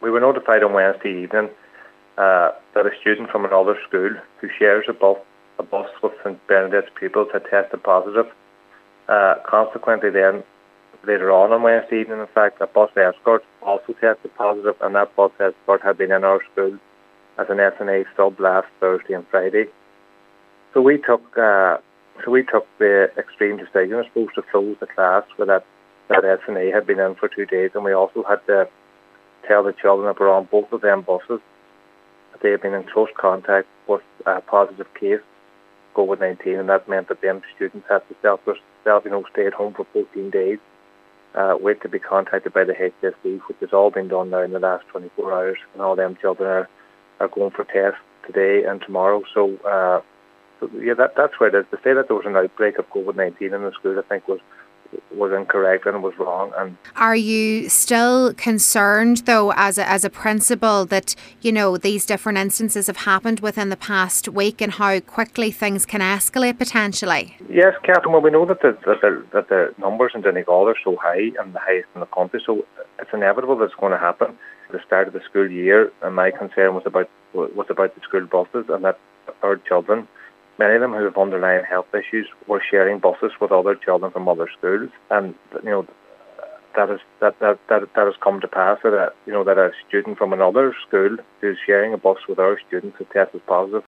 We were notified on Wednesday evening that a student from another school who shares a bus with St Bernadette's pupils had tested positive. Consequently, then later on Wednesday evening, in fact, a bus escort also tested positive, and that bus escort had been in our school as an SNA sub last Thursday and Friday. So we took the extreme decision, I suppose, to close the class where that SNA had been in for 2 days, and we also had to tell the children that were on both of them buses that they had been in close contact with a positive case of COVID-19, and that meant that them students had to stay at home for 14 days, wait to be contacted by the HSE, which has all been done now in the last 24 hours, and all them children are going for tests today and tomorrow. So that's where it is. To say that there was an outbreak of COVID-19 in the school, I think was incorrect and was wrong. And are you still concerned, though, as a principal, that these different instances have happened within the past week and how quickly things can escalate potentially? Yes, Catherine. Well, we know that the numbers in Donegal are so high and the highest in the country, so it's inevitable that it's going to happen at the start of the school year. And my concern was about the school buses, and that our children, many of them who have underlying health issues, were sharing buses with other children from other schools, and that has come to pass. That a student from another school who's sharing a bus with our students who tested positive